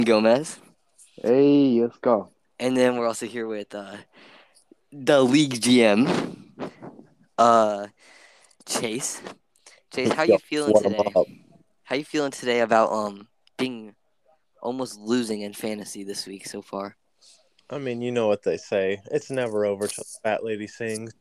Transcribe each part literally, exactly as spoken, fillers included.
Gomez. Hey, let's go. And then we're also here with uh, the league G M, uh, Chase. Chase, how you Yo, feeling what I'm today? up. How you feeling today about um being almost losing in fantasy this week so far? I mean, you know what they say. It's never over till the fat lady sings.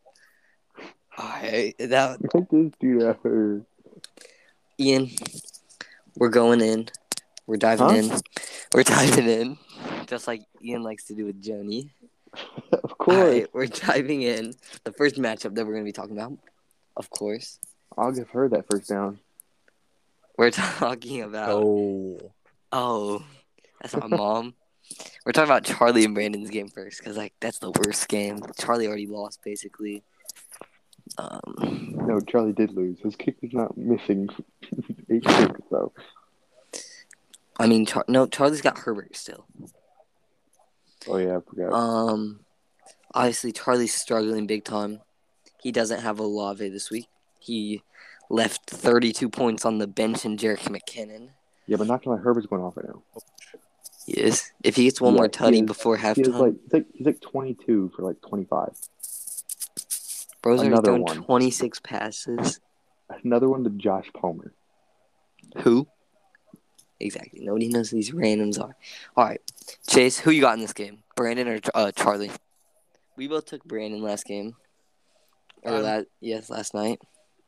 All right, that Let this dude out here. Ian, we're going in. We're diving Huh? in. We're diving in, just like Ian likes to do with Joni. Of All course. right, we're diving in. The first matchup that we're going to be talking about, of course, I'll give her that first down. we're talking about. Oh, Oh, that's my mom. We're talking about Charlie and Brandon's game first, because like that's the worst game. Charlie already lost basically. Um, No, Charlie did lose. His kicker's not missing eight kicks, though. I mean, Char- no, Charlie's got Herbert still. Oh, yeah, I forgot. Um, obviously Charlie's struggling big time. He doesn't have Olave this week. He left thirty-two points on the bench in Jerick McKinnon. Yeah, but not gonna lie, Herbert's going off right now. He is. If he gets one Yeah, more he tutty is. before He is like halftime, he's like he's like twenty-two for like twenty-five. Bro's already Another thrown one. twenty-six passes. Another one to Josh Palmer. Who? Exactly. Nobody knows who these randoms are. All right, Chase, who you got in this game? Brandon or uh, Charlie? We both took Brandon last game. Or Um, last, yes, last night.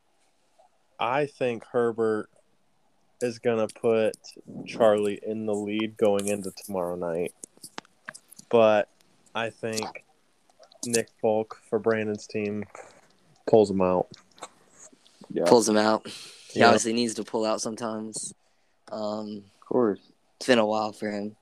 I think Herbert is gonna put Charlie in the lead going into tomorrow night, but I think Nick Folk for Brandon's team pulls him out. Yeah, Pulls him out. He Yeah. obviously needs to pull out sometimes. Um, of course. it's been a while for him.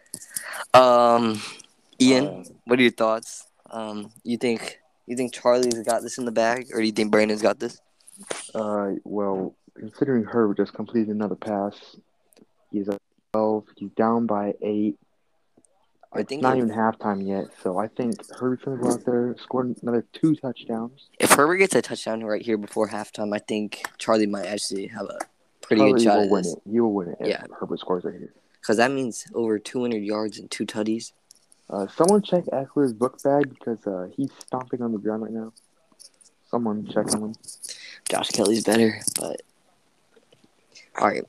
Um, Ian, Uh, what are your thoughts? Um, you think you think Charlie's got this in the bag, or do you think Brandon's got this? uh, well, considering Herbert just completed another pass, he's at twelve. He's down by eight. I It's think not if even halftime yet, so I think Herbert's gonna go out there, score another two touchdowns. if Herbert gets a touchdown right here before halftime, I think Charlie might actually have a pretty good Charlie shot will at win this. it. He will win it if Yeah. Herbert scores right here. Because that means over two hundred yards and two tutties. Uh, someone check Eckler's book bag because uh, he's stomping on the ground right now. Someone check on him. Josh Kelly's better, but all right.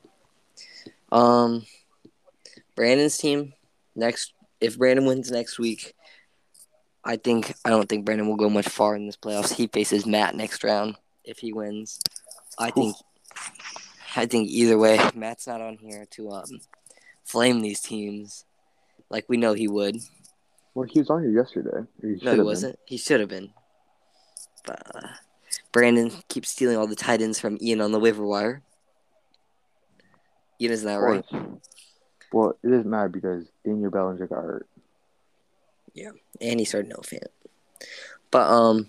Um, Brandon's team next. If Brandon wins next week, I think I don't think Brandon will go much far in this playoffs. He faces Matt next round if he wins. I think. I think either way, Matt's not on here to um flame these teams like we know he would. Well, he was on here yesterday. He No, should he have been. wasn't. He should have been. But uh, Brandon keeps stealing all the tight ends from Ian on the waiver wire. Ian, isn't that Of right? course. Well, it doesn't matter because Daniel Bellinger got hurt. Yeah, and he started no fan. But um,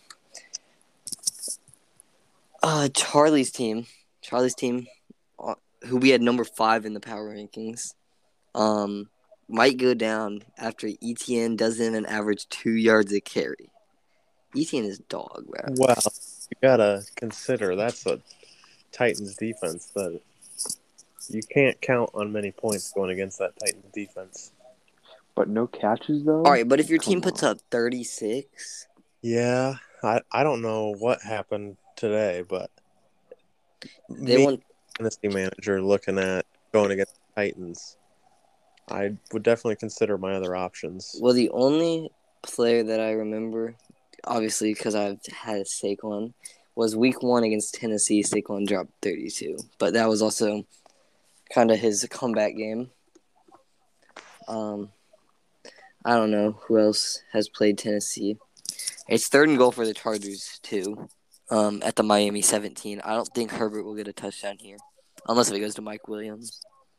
uh, Charlie's team, Charlie's team, uh, who we had number five in the power rankings, um, might go down after E T N doesn't even average two yards a carry. E T N is dog, bro. Well, you gotta consider that's a Titans defense that you can't count on many points going against that Titans defense. But no catches, though? All right, but if your Come team puts on. up thirty-six, Yeah, I, I don't know what happened today, but they me, won. fantasy manager, looking at going against the Titans, I would definitely consider my other options. Well, the only player that I remember, obviously because I've had Saquon, was week one against Tennessee. Saquon dropped thirty-two, but that was also kind of his comeback game. Um, I don't know who else has played Tennessee. It's third and goal for the Chargers too. Um, at the Miami seventeen. I don't think Herbert will get a touchdown here, unless if it goes to Mike Williams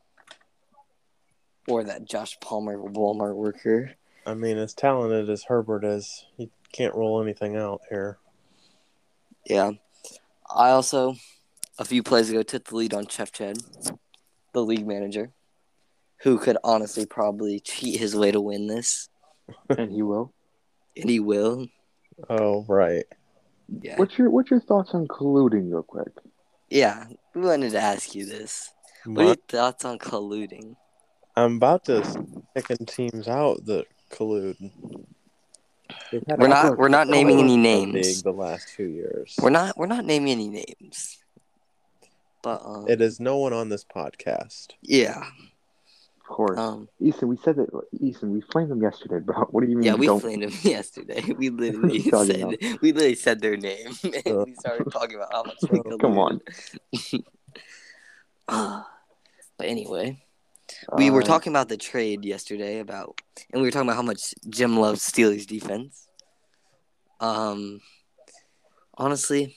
or that Josh Palmer Walmart worker. I mean, as talented as Herbert is, he can't roll anything out here. Yeah. I also, a few plays ago, took the lead on Chef Chad, the league manager, who could honestly probably cheat his way to win this. And he will. And he will. Oh, right. Yeah. What's your What's your thoughts on colluding, real quick? Yeah. We wanted to ask you this. What are My, your thoughts on colluding? I'm about to start picking teams out that collude. We've had We're a not. We're not naming any league names. the last few years. We're not. We're not naming any names. But um, It is no one on this podcast. yeah. Of course. Um, Easton, we said that. Easton, we flamed them yesterday, bro. What do you mean? yeah, we don't? flamed them yesterday. We literally What are you said. talking We literally said their name, and Uh, we started talking about how much they uh, Come on. colluded. But anyway, we Uh, were talking about the trade yesterday about, and we were talking about how much Jim loves Steelers defense. Um, honestly,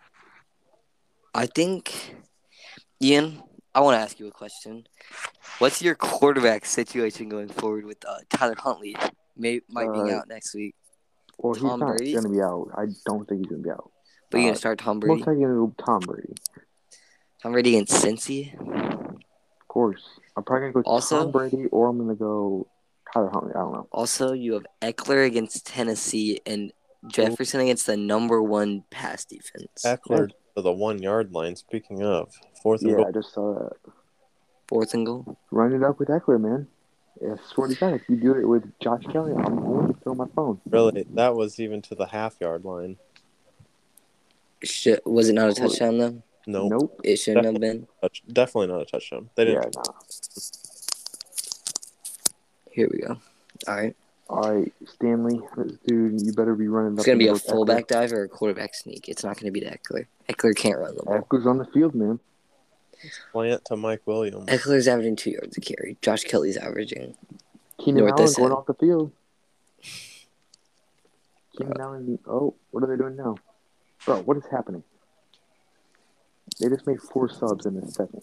I think, Ian, I want to ask you a question. What's your quarterback situation going forward with uh, Tyler Huntley may might being Uh, out next week? well, Tom he's not Brady? gonna be out. I don't think he's gonna be out. But you're Uh, gonna start Tom Most Brady? likely gonna go Tom Brady. Tom Brady against Cincy? Of course. I'm probably gonna go Also- Tom Brady, or I'm gonna go Tyler Huntley. I don't know. Also, you have Eckler against Tennessee and Jefferson against the number one pass defense. Eckler to the one yard line. Speaking of fourth and Yeah, goal. I just saw that. Fourth and goal. Run it up with Eckler, man. Yeah, swear to God, if you do it with Josh Kelly, I'm going to throw my phone. Really, that was even to the half yard line. Should, was it not a touchdown though? Nope. Nope. It shouldn't have been. Touch, definitely not a touchdown. They Yeah, didn't. nah. Here we go. All right. All right, Stanley, dude, you better be running It's up. gonna be and a with fullback dive or a quarterback sneak. It's not gonna be to Eckler. Eckler can't run the Eckler. ball. Eckler's on the field, man. Slant to Mike Williams. Eckler's averaging two yards a carry. Josh Kelly's averaging. Keenan North Allen this going head. off the field. Keenan Allen. Oh, what are they doing now? Bro, what is happening? They just made four subs in a second.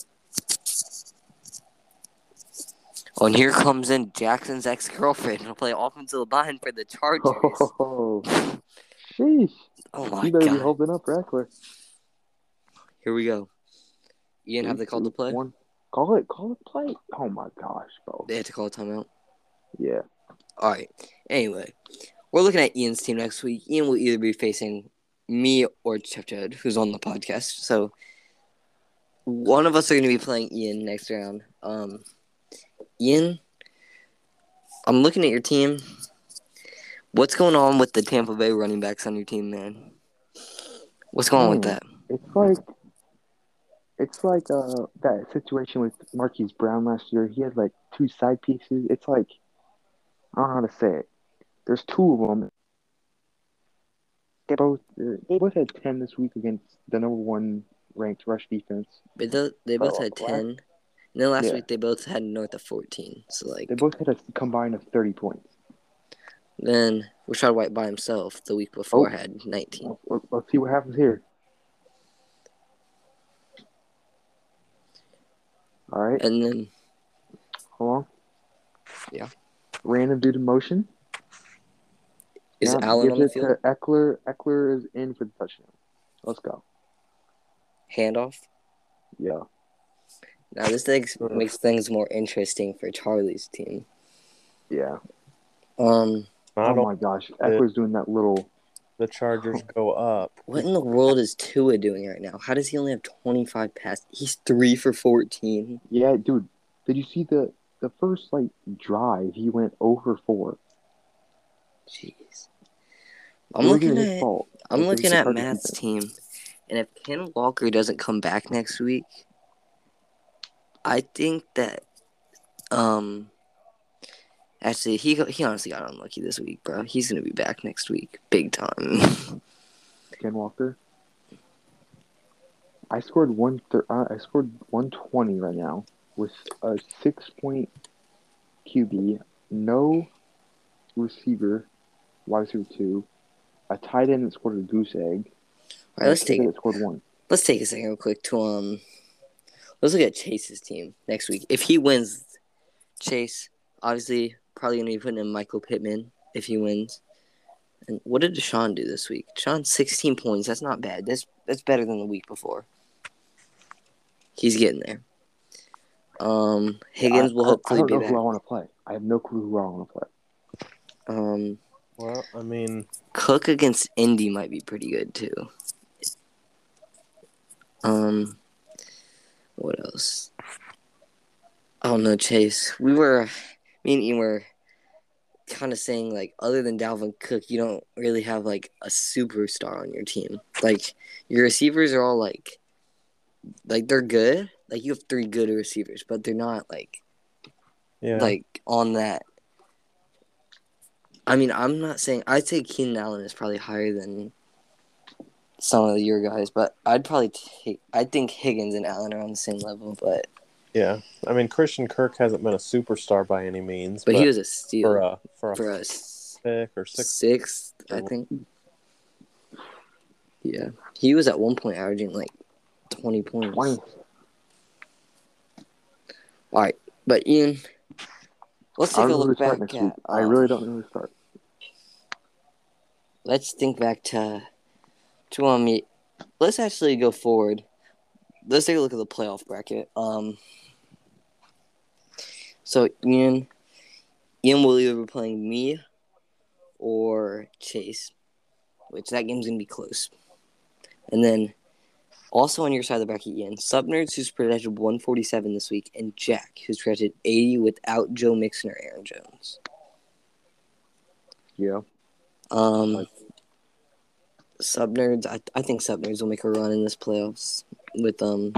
Oh, and here comes in Jackson's ex-girlfriend. He'll play offensive line for the Chargers. Oh, sheesh. Oh my You better be god. hoping up for Eckler. Here we go. Ian, have Three, they called the two, play? one. Call it. Call it play. Oh my gosh, bro. They had to call a timeout. Yeah. All right. Anyway, we're looking at Ian's team next week. Ian will either be facing me or Chef Jed, who's on the podcast. So one of us are going to be playing Ian next round. Um, Ian, I'm looking at your team. What's going on with the Tampa Bay running backs on your team, man? What's going on with Man, that? It's like it's like uh that situation with Marquise Brown last year. He had like two side pieces. It's like I don't know how to say it. There's two of them. They both uh, they both had ten this week against the number one ranked rush defense. But they, they both Oh, had what? ten. And then last Yeah. week they both had north of fourteen. So, like, They both had a combined of thirty points. then Rashad White by himself the week before Oh. had nineteen. Let- Let's see what happens here. All right, And then, hold on. Yeah. Random dude in motion. is Now Allen gives on the it field? to Eckler. Eckler is in for the touchdown. Let's go. Handoff? Yeah. Now, this makes, Ugh. makes things more interesting for Charlie's team. Yeah. Um, I Oh don't. my gosh, Eckler's doing that little. The Chargers go up. what in the world is Tua doing right now? How does he only have twenty-five passes? He's three for fourteen. Yeah, dude. Did you see the the first like drive? He went over four. Jeez. I'm It wasn't looking his at fault. I'm Like, it was looking the at Chargers Matt's defense. team, and if Ken Walker doesn't come back next week, I think that um actually he he honestly got unlucky this week, bro. He's gonna be back next week, big time. Ken Walker. I scored one. Thir- uh, I scored one twenty right now with a six point Q B, no receiver, wide receiver two, a tight end that scored a goose egg. All and right, a let's take kicker it. that scored one. Let's take a second real quick to um let's look at Chase's team next week. If he wins, Chase obviously probably gonna be putting in Michael Pittman if he wins. And what did Deshaun do this week? Deshaun sixteen points. That's not bad. That's that's better than the week before. He's getting there. Um, Higgins I, will I, hopefully I don't be know back. who I want to play. I have no clue who I want to play. Um, Well, I mean, Cook against Indy might be pretty good too. Um, what else? I don't know, Chase. We were, me and Ian were kind of saying, like, other than Dalvin Cook, you don't really have, like, a superstar on your team. Like, your receivers are all, like, like, they're good. Like, you have three good receivers, but they're not, like, Yeah. like, on that. I mean, I'm not saying, I'd say Keenan Allen is probably higher than some of your guys, but I'd probably take, I think Higgins and Allen are on the same level, but. Yeah. I mean, Christian Kirk hasn't been a superstar by any means, But but, he was a steal for a for a for us. pick or six. Sixth, I think. Yeah, he was at one point averaging like twenty points. twenty. All right, but Ian, let's I take don't a know who look to start back next week. at. I Um, really don't know who to start. Let's think back to to um. Let's actually go forward. Let's take a look at the playoff bracket. Um. So Ian, Ian will either be playing me or Chase, which that game's gonna be close. And then also on your side of the bracket, Ian, Subnerds, who's projected one forty-seven this week, and Jack, who's projected eighty without Joe Mixon or Aaron Jones. Yeah. Um, Like- Subnerds, I, I think Subnerds will make a run in this playoffs with um.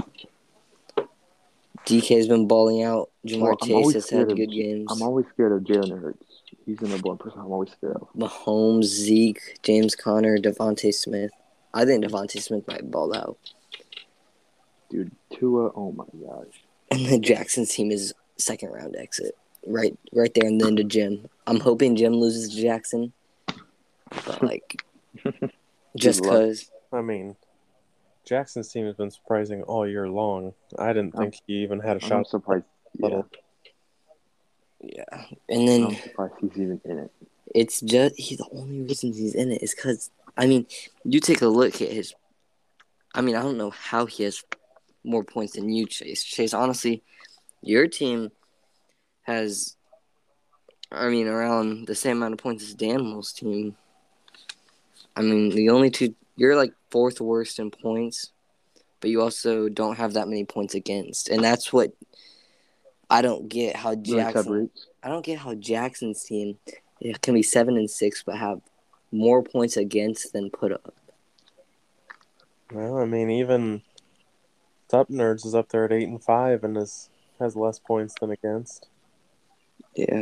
D K's been balling out. Jamar Well, I'm Chase always has scared had of good J- games. I'm always scared of Jalen Hurts. He's the number one person I'm always scared of. Mahomes, Zeke, James Conner, Devontae Smith. I think Devontae Smith might ball out. Dude, Tua, oh my gosh. And the Jackson's team is second round exit. Right right there and then to Jim. I'm hoping Jim loses to Jackson. But like just Good luck. cause I mean, Jackson's team has been surprising all year long. I didn't I'm- think he even had a I'm shot. surprised. Yeah, Little. yeah. And then I'm surprised he's even in it. it's just he the only reason he's in it is cause I mean, you take a look at his I mean, I don't know how he has more points than you, Chase. Chase, honestly, your team has I mean, around the same amount of points as Daniel's team. I mean, the only two you're like fourth worst in points, but you also don't have that many points against, and that's what I don't get. How Really Jackson, separates. I don't get how Jackson's team it can be seven and six, but have more points against than put up. Well, I mean, even Top Nerds is up there at eight and five and is has less points than against. Yeah.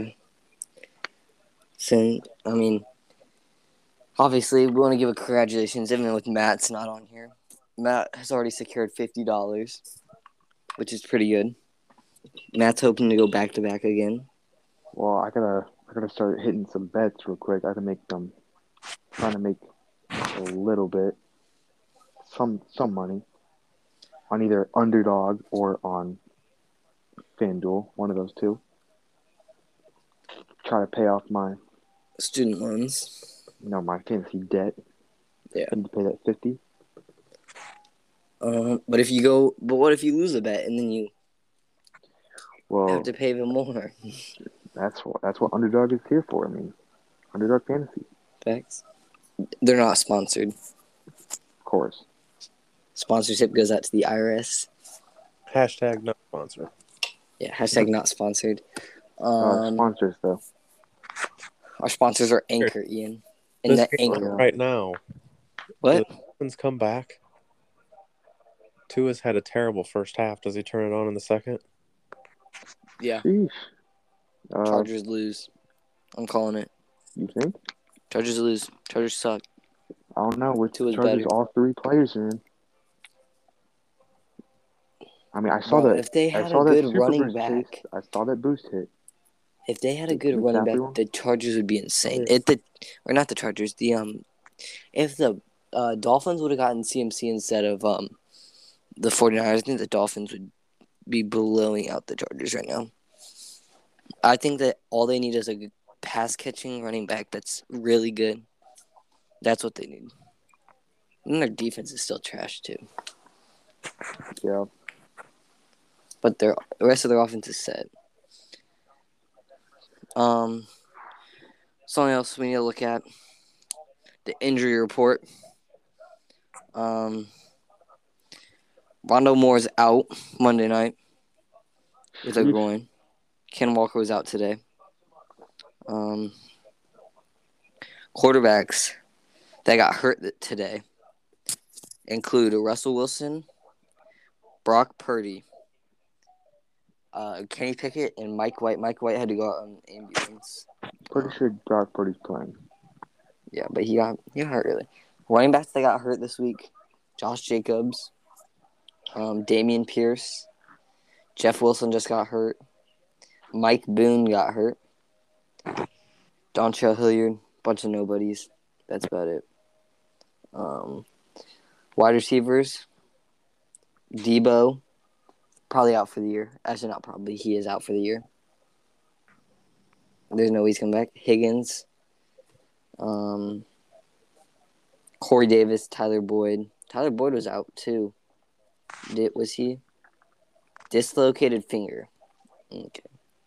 So I mean, obviously, we want to give a congratulations, even with Matt's not on here. Matt has already secured fifty dollars, which is pretty good. Matt's hoping to go back to back again. Well, I gotta, I gotta start hitting some bets real quick. I gotta make them, trying to make a little bit, some, some money on either Underdog or on FanDuel, one of those two. Try to pay off my, Student loans. you know, my fantasy debt. Yeah. I need to pay that fifty. Um, but if you go, but what if you lose a bet and then you Well, have to pay even more? that's what that's what Underdog is here for. I mean, Underdog Fantasy, Facts. They're not sponsored. of course. Sponsorship goes out to the I R S. Hashtag not sponsored. Yeah, hashtag not sponsored. Uh, Um, sponsors though. our sponsors are Anchor, Ian. And This that game Anchor. right now. What? The Dolphins come back. Tua's had a terrible first half. Does he turn it on in the second? Yeah. Sheesh. Uh, Chargers lose. I'm calling it. you think? Chargers lose. Chargers suck. I don't know. With Tua's Chargers, better. all three players are in. I mean, I saw Bro, that. if they I had saw a that good super running boost back, chase. I saw that boost hit. if they had a The good running back, McCaffrey one? the Chargers would be insane. Yeah. If the or not the Chargers, the um, if the uh, Dolphins would have gotten C M C instead of um, the 49ers, I think the Dolphins would be blowing out the Chargers right now. I think that all they need is a good pass catching running back that's really good. That's what they need. And their defense is still trash too, Yeah. but their the rest of their offense is set. Um, something else we need to look at: the injury report. Um, Rondo Moore's out Monday night with a Sheesh. groin. Ken Walker was out today. Um, quarterbacks that got hurt today include Russell Wilson, Brock Purdy, uh, Kenny Pickett, and Mike White. Mike White had to go out on ambulance. Pretty Um, sure Brock Purdy's playing. Yeah, but he got he got hurt really. Running backs that got hurt this week: Josh Jacobs, um, Damian Pierce, Jeff Wilson just got hurt. Mike Boone got hurt. Dontrell Hilliard, bunch of nobodies. That's about it. Um, wide receivers: Debo, probably out for the year. Actually, not probably. He is out for the year. There's no way he's coming back. Higgins, um, Corey Davis, Tyler Boyd. Tyler Boyd was out too. Did was he? Dislocated finger. Okay.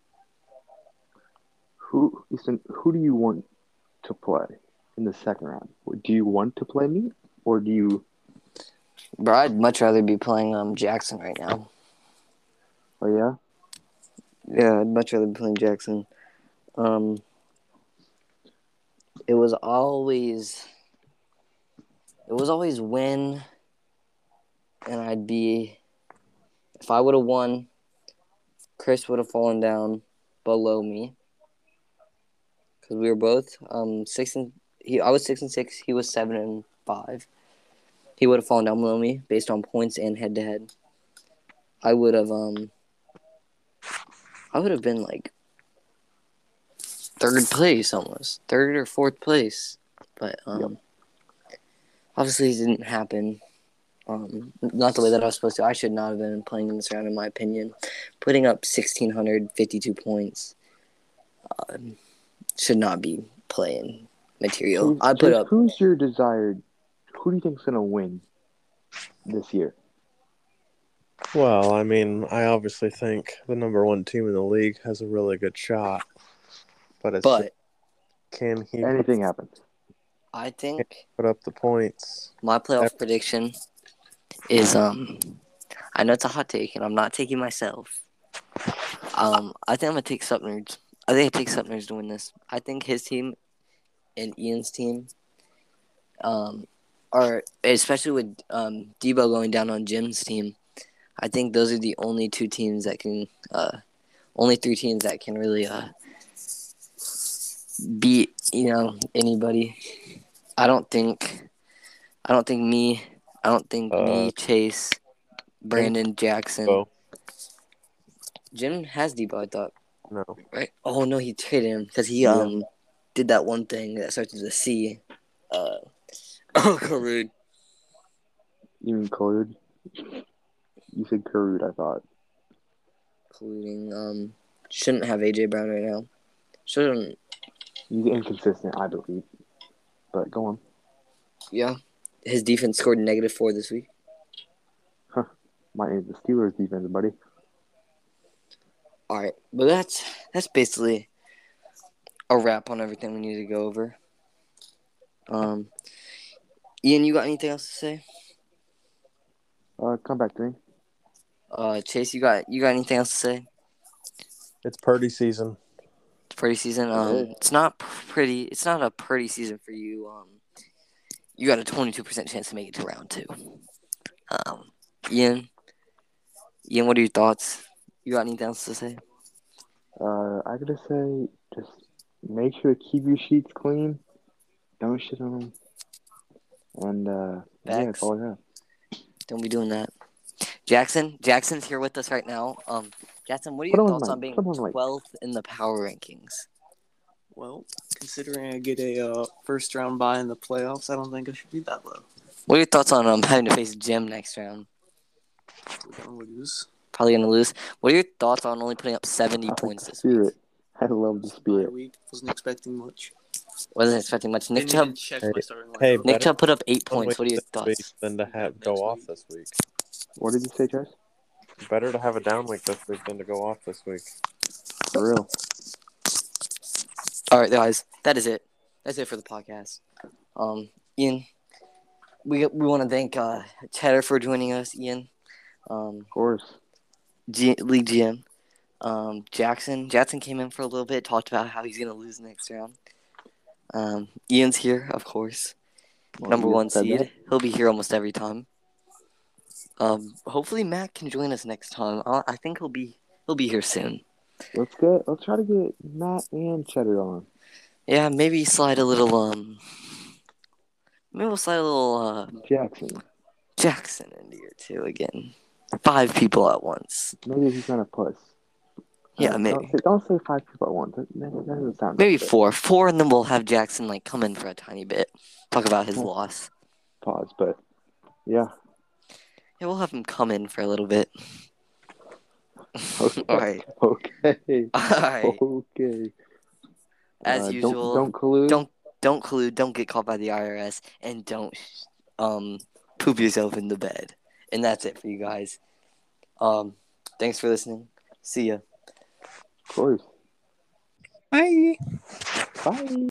Who Ethan, who do you want to play in the second round? Do you want to play me, or do you? Bro, I'd much rather be playing um Jackson right now. Oh yeah. Yeah, I'd much rather be playing Jackson. Um, it was always, it was always win, and I'd be. If I would have won, Chris would have fallen down below me. Because we were both um six and he I was six and six, he was seven and five. He would have fallen down below me based on points and head to head. I would have um I would have been like third place almost. Third or fourth place. But um yep. Obviously it didn't happen. Um, not the way that I was supposed to. I should not have been playing in this round, in my opinion. Putting up one thousand six hundred fifty-two points uh, should not be playing material. Who's, I put up. Who's your desired? Who do you think's gonna win this year? Well, I mean, I obviously think the number one team in the league has a really good shot, but it's But just, can he? Anything happens. I think put up the points. My playoff prediction is um. I know it's a hot take, and I'm not taking myself. Um, I think I'm gonna take Sutner's. I think I take Sutner's to win this. I think his team and Ian's team, um, are especially with um Debo going down on Jim's team. I think those are the only two teams that can, uh, only three teams that can really uh beat you know anybody. I don't think, I don't think me, I don't think uh, me, Chase, Brandon, Jackson. Oh. Jim has Debo, I thought. No. Right? Oh, no, he traded him because he yeah. um did that one thing that starts with a C. Uh, oh, Karud. You mean Karud? You said Karud, I thought. Colluding. Um, shouldn't have A J Brown right now. Shouldn't. He's inconsistent, I believe. But go on. Yeah. His defense scored negative four this week. Huh. Might need the Steelers defense, buddy. All right, but that's that's basically a wrap on everything we need to go over. Um, Ian, you got anything else to say? Uh, come back to me. Uh, Chase, you got you got anything else to say? It's Purdy season. It's Purdy season. Um, it it's not pretty. It's not a Purdy season for you. Um, you got a twenty-two percent chance to make it to round two. Um, Ian, Ian, what are your thoughts? You got anything else to say? Uh, I gotta say, just make sure to keep your sheets clean. Don't shit on them. And, uh, yeah, that's all I have. Don't be doing that. Jackson, Jackson's here with us right now. Um, Jackson, what are your thoughts on, on being twelfth in the power rankings? Well, considering I get a uh, first round bye in the playoffs, I don't think I should be that low. What are your thoughts on um having to face Jim next round? We're gonna lose. Probably gonna lose. What are your thoughts on only putting up seventy I points this spirit. week? I love the spirit. Week. Wasn't expecting much. Wasn't expecting much. Nick Chubb. Hey, hey, Nick Chubb put up eight points. What are your thoughts? Than to have go off this week. What did you say, Chase? Better to have a down week this week than to go off this week. For real. All right, guys. That is it. That's it for the podcast. Um, Ian, we we want to thank uh, Cheddar for joining us. Ian, um, of course, G- League G M. Um, Jackson. Jackson came in for a little bit, talked about how he's gonna lose next round. Um, Ian's here, of course. Well, Number you one said seed. that. He'll be here almost every time. Um, hopefully Matt can join us next time. I, I think he'll be he'll be here soon. Let's get. Let's try to get Matt and Cheddar on. Yeah, maybe slide a little um. Maybe we'll slide a little uh Jackson. Jackson into here too again. Five people at once. Maybe he's gonna puss. Yeah, Uh, maybe. Don't say, don't say five people at once. That, that doesn't sound Maybe good. four. Four, and then we'll have Jackson like come in for a tiny bit. Talk about his Yeah. loss. Pause, but yeah. Yeah, we'll have him come in for a little bit. Okay. All right. Okay. All right. Okay. As Uh, usual, don't don't collude. don't don't collude. Don't get caught by the I R S, and don't um poop yourself in the bed. And that's it for you guys. Um, thanks for listening. See ya. Of course. Bye. Bye.